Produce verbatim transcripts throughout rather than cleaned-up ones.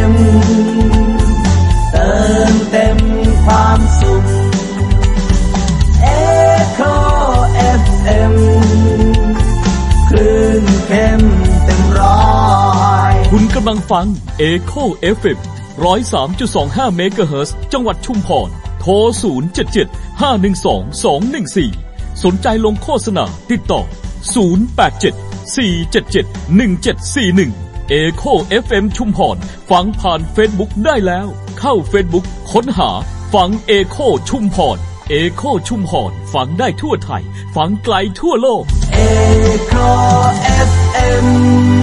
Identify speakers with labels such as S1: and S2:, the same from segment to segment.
S1: อ็ม เติมเต็มความสุข Echo เอฟ เอ็ม คลื่นเข้มเต็มร้อย
S2: คุณกำลังฟัง Echo เอฟ เอ็ม หนึ่งศูนย์สามจุดสองห้า เมกะเฮิรตซ์ จังหวัดชุมพรโทร ศูนย์ เจ็ด เจ็ด ห้า หนึ่ง สอง สอง หนึ่ง สี่ สนใจลงโฆษณาติดต่อ ศูนย์ แปด เจ็ด สี่ เจ็ด เจ็ด หนึ่ง เจ็ด สี่ หนึ่ง Echo เอฟ เอ็ม ชุมพรฟังผ่าน Facebook ได้แล้วเข้า Facebook ค้นหาฟัง Echo ชุมพร Echo ชุมพรฟังได้ทั่วไทยฟังไกลทั่วโลก
S1: Echo เอฟ เอ็ม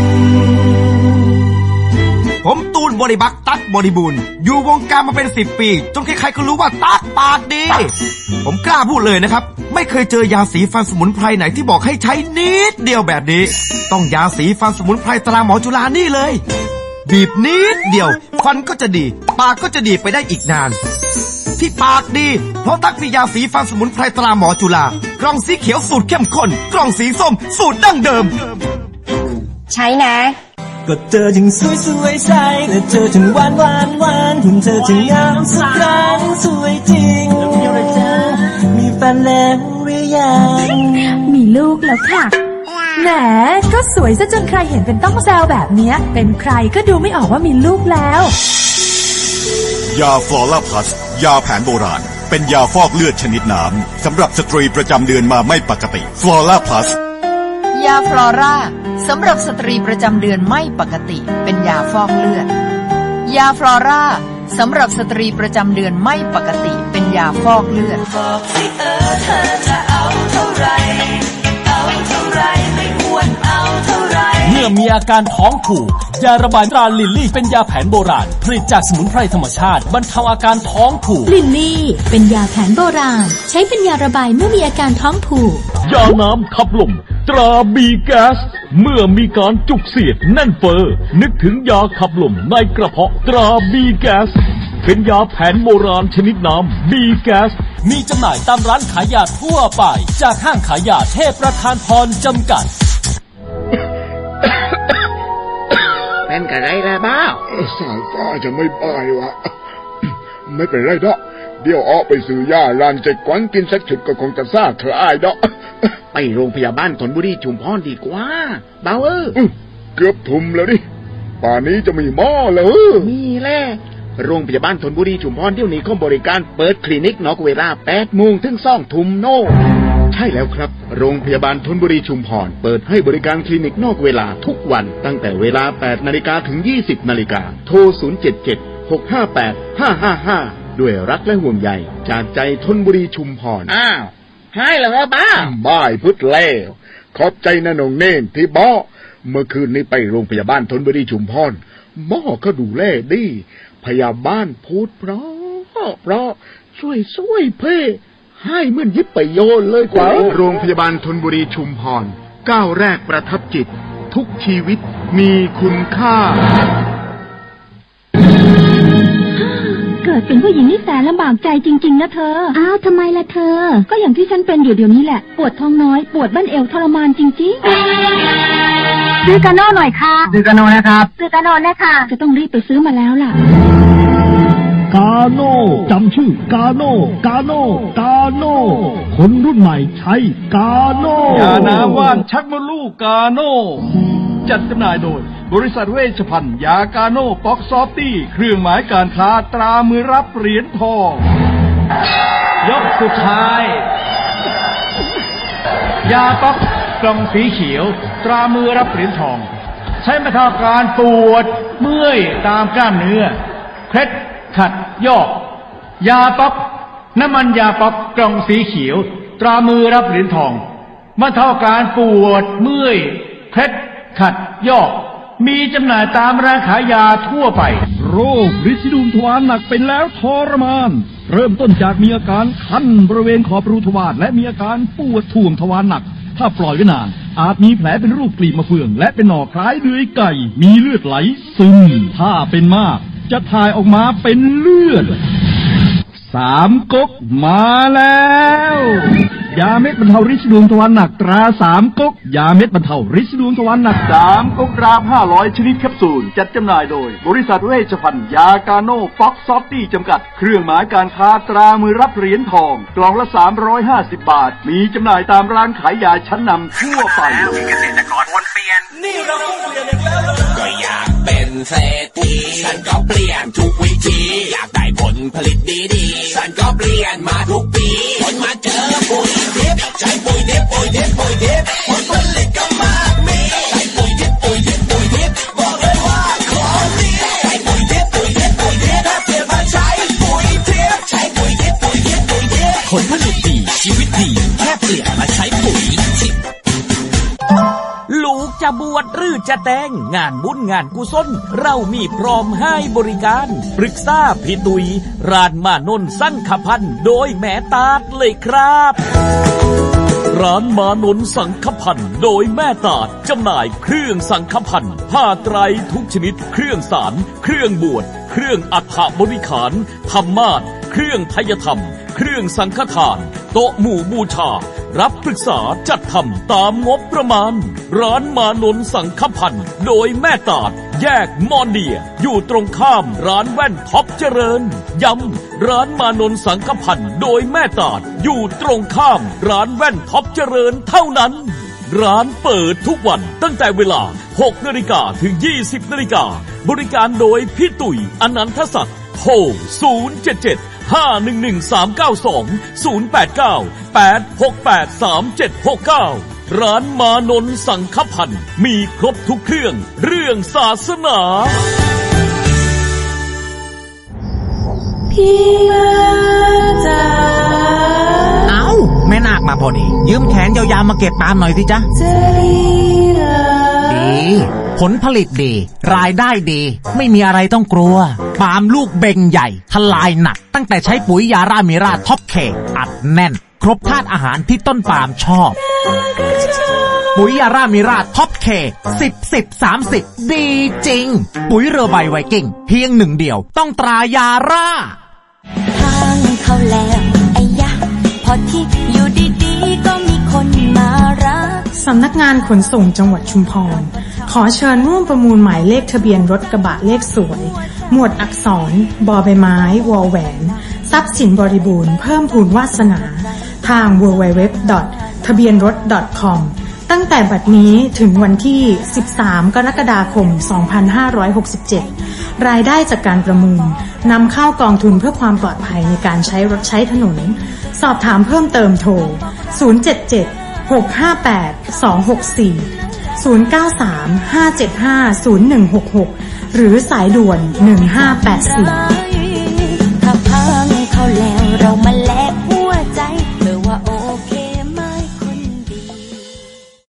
S3: ผมตูนบริบักตั๊กบริบูรณ์อยู่วงการมาเป็นสิบปีจนใครๆก็รู้ว่าตั๊กปากดีผมกล้าพูดเลยนะครับไม่เคยเจอยาสีฟันสมุนไพรไหนที่บอกให้ใช้นิดเดียวแบบนี้ต้องยาสีฟันสมุนไพรตราหมอจุฬานี่เลยบีบนิดเดียวฟันก็จะดีปากก็จะดีไปได้อีกนานที่ปากดีเพราะตั๊กมียาสีฟันสมุนไพรตราหมอจุฬากล่องสีเขียวสูตรเข้มข้นกล่องสีส้มสูตรดั้งเดิม
S4: ใช้นะ
S1: ก็เธอถึงสวยสวยใสและเธอถึงหวานหวานหวานถึงเธอถึงงามสักครั้งสวยจริงมีแฟนแล้วหรือยัง
S5: มีลูกแล้วค่ะแหมก็สวยซะจนใครเห็นเป็นต้องแซวแบบนี้เป็นใครก็ดูไม่ออกว่ามีลูกแล้ว
S6: ยาฟลอร่าพลัสยาแผนโบราณเป็นยาฟอกเลือดชนิดน้ำสำหรับสตรีประจำเดือนมาไม่ปกติฟลอร่าพลัส
S4: ยาฟลอร่าสำหรับสตรีประจำเดือนไม่ปกติเป็นยาฟอกเลือดยาฟลอร่าสำหรับสตรีประจำเดือนไม่ปกติเป็นยาฟอกเลือดบอกสิเออเธอจะเอาเท่าไรเอาเท่าไรไม่ควรเอาเท่าไร
S2: เมื่อมีอาการท้องผูกยาระบายตราลิลลี่เป็นยาแผนโบราณผลิตจากสมุนไพรธรรมชาติบรรเทาอาการท้องผูก
S5: ลิลลี่เป็นยาแผนโบราณใช้เป็นยาระบายเมื่อมีอาการท้องผูก
S2: ยาน้ำขับลมตราบีแก๊สเมื่อมีการจุกเสียดแน่นเฟ้อนึกถึงยาขับลมในกระเพาะตราบีแก๊สเป็นยาแผนโบราณชนิดน้ำบีแก๊สมีจำหน่ายตามร้านขายยาทั่วไปจากห้างขายยาเทพประธานพรจำกัด
S7: เป็นกะไรล่ะบ้า
S8: สายฟ้าจะไม่บายวะไม่เป็นไรดอกเดี๋ยวออกไปซื้อยาร้านเจ็ดกวนกินสักชุดก็คงจะซ่าเธออายดอก
S7: ไปโรงพยาบาลธนบุรีชุมพรดีกว่าเบาเออ
S8: เกือบทุ่มแล้วดิป่านนี้จะมีหม้อแล้ว
S7: มีแหละโรงพยาบาลธนบุรีชุมพรเดี๋ยวนี้เขาบริการเปิดคลินิกนอกเวลาแปดโมงถึงสองทุ่มโน่ใช่แล้วครับโรงพยาบาลธนบุรีชุมพรเปิดให้บริการคลินิกนอกเวลาทุกวันตั้งแต่เวลา แปดนาฬิกา ถึง ยี่สิบนาฬิกาโทรศูนย์ เจ็ด เจ็ด หก ห้า แปด ห้า ห้า ห้าด้วยรักและห่วงใยจากใจธนบุรีชุมพร
S4: อ้าวให้แล้วบ้า
S8: บ่ายพุทธแล้วขอบใจนะน้องเน่นที่บ้าเมื่อคืนนี้ไปโรงพยาบาลธนบุรีชุมพรหมอก็ดูแลดีพยาบาลพูดเพราะเพราะช่วยช่วยเพ่ให้เหมือนยิบไปโยนเลยกว่า
S3: โรงพยาบาลธนบุรีชุมพรก้าวแรกประทับจิตทุกชีวิตมีคุณค่า
S5: เกิดเป็นผู้หญิงนี่แสนลำบากใจจริงๆนะเธออ้าวทำไมล่ะเธอก็อย่างที่ฉันเป็นอยู่เดี๋ยวนี้แหละปวดท้องน้อยปวดบั้นเอวทรมานจริงๆซื้อกาโน่หน่อยค่ะ
S7: ซื้อกาโน่นะครับ
S5: ซื้อกาโน่นะคะจะต้องรีบไปซื้อมาแล้วล่ะ
S2: กาโน่จำชื่อกาโน่กาโน่กาโน่คนรุ่นใหม่ใช้กาโน่ยาน้ำว่านชักมดลูกกาโน่จัดจำหน่ายโดยบริษัทเวชภัณฑ์ยากาโน่ป๊อกซอฟตี้เครื่องหมายการค้าตรามือรับเหรียญทองยกสุดท้ายยาป๊อกกล่องสีเขียวตรามือรับเหรียญทองใช้บรรเทาอาการปวดเมื่อยตามกล้ามเนื้อเคล็ดขัดยอกยาป๊อกน้ำมันยาป๊อกกล่องสีเขียวตรามือรับเหรียญทองบรรเทาอาการปวดเมื่อยเคล็ดขัดยอกมีจำหน่ายตามร้านขายยาทั่วไปโรคริดดุลทวารหนักเป็นแล้วทรมานเริ่มต้นจากมีอาการคันบริเวณขอบรูทวารและมีอาการปวดท่วงทวารหนักถ้าปล่อยไว้นานอาจมีแผลเป็นรูปกลีบมะเฟืองและเป็นหน่อคล้ายเลื้อยไก่มีเลือดไหลซึมถ้าเป็นมากจะถ่ายออกมาเป็นเลือดสามก๊กมาแล้วยาเม็ดบรรเทาฤทธิ์ดวงทวารหนักตราสามก๊กยาเม็ดบรรเทาฤทธิ์ดวงทวารหนักสามก๊กกราฟห้าร้อยชนิดแคปซูลจัดจำหน่ายโดยบริษัทเวชภัณฑ์ยากาโนฟ็อกซอฟตี้จำกัดเครื่องหมายการค้าตรามือรับเหรียญทองกล่องละสามร้อยห้าสิบบาทมีจำหน่ายตามร้านขายยาชั้นนำทั่วไป
S9: เกษตรกรวนเปลี่ยนนี่เราเปลี่ยนอีกแล้วก็อยากเป็นเศรษฐีฉันก็เปลี่ยนทุกวิธีอยากได้ผลผลิตดีๆฉันก็เปลี่ยนมาทุกปีผลมาเจอปุ๋ยดิบใช้ปุ๋ยดิบปุ๋ยดิบปุ๋ยดิบผลผลิตก็มากมีใช้ปุ๋ยดิบปุ๋ยดิบปุ๋ยดิบบอกเลยว่าของดีใช้ปุ๋ยดิบปุ๋ยดิบปุ๋ยดิบถ้าเปลี่ยนมาใช้ปุ๋ยดิบใช้ปุ๋ยดิบปุ๋ยดิบปุ๋ยดิบผลผลิตดีชีวิตดีแค่เปลี่ยนมาใช้ปุ๋ยดิบ
S10: ลูกจะบวชหรือจะแต่งงานบุญงานกุศลเรามีพร้อมให้บริการปรึกษาพี่ตุยร้านมานนสังฆพันธ์โดยแม่ตาดเลยครับร้านมานนสังฆพันธ์โดยแม่ตาดจำหน่ายเครื่องสังฆพันธ์ผ้าไตรทุกชนิดเครื่องสารเครื่องบวชเครื่องอัฐบริขารธรรมาสน์เครื่องไทยธรรมเครื่องสังฆทานโต๊ะหมู่บูชารับปรึกษาจัดทำตามงบประมาณร้านมานนสังฆพันธ์โดยแม่ตาดแยกมอนเดียอยู่ตรงข้ามร้านแว่นท็อปเจริญย้ำร้านมานนสังฆพันธ์โดยแม่ตาดอยู่ตรงข้ามร้านแว่นท็อปเจริญเท่านั้นร้านเปิดทุกวันตั้งแต่เวลา หกนาฬิกา ถึง ยี่สิบนาฬิกาบริการโดยพี่ตุ๋ยอนันทศักดิ์โทรศูนย์ เจ็ด เจ็ด ห้า หนึ่ง หนึ่ง สาม เก้า สอง ศูนย์ แปด เก้า แปด หก แปด สาม เจ็ด หก เก้าร้านมานนสังฆพันธ์มีครบทุกเครื่องเรื่องศาสนา
S11: พี่มาจ้าเอ้าแม่นาคมาพอดียืมแขนยาวๆมาเก็บตามหน่อยสิจ๊ะดีผลผลิตดีรายได้ดีไม่มีอะไรต้องกลัวปาล์มลูกเบ่งใหญ่ทลายหนักตั้งแต่ใช้ปุ๋ยยารามิราท็อปเคอัดแน่นครบธาตุอาหารที่ต้นปาล์มชอบปุ๋ยยารามิราท็อปเคสิบ สิบ สามสิบดีจริงปุ๋ยเรือใบไวกิ้งเพียงหนึ่งเดียวต้องตรายาร่า
S12: ทางเขาแล้วไอ้ยะพอที่อยู่ดีๆก็มีคนมารัก
S13: สำนักงานขนส่งจังหวัดชุมพรขอเชิญร่วมประมูลหมายเลขทะเบียนรถกระบะเลขสวยหมวดอักษรบอใบไม้วอแหวนทรัพย์สินบริบูรณ์เพิ่มพูนวาสนาทาง ดับเบิลยู ดับเบิลยู ดับเบิลยู ดอท ทะเบียนรถ ดอท คอม ตั้งแต่บัดนี้ถึงวันที่สิบสามกรกฎาคมสองพันห้าร้อยหกสิบเจ็ดรายได้จากการประมูลนำเข้ากองทุนเพื่อความปลอดภัยในการใช้รถใช้ถนนสอบถามเพิ่มเติมโทรศูนย์ เจ็ด เจ็ด หก ห้า แปด สอง หก สี่ ศูนย์ เก้า สาม ห้า เจ็ด ห้า ศูนย์ หนึ่ง หก หกหรือสายด่วนหนึ่งห้าแปดสี่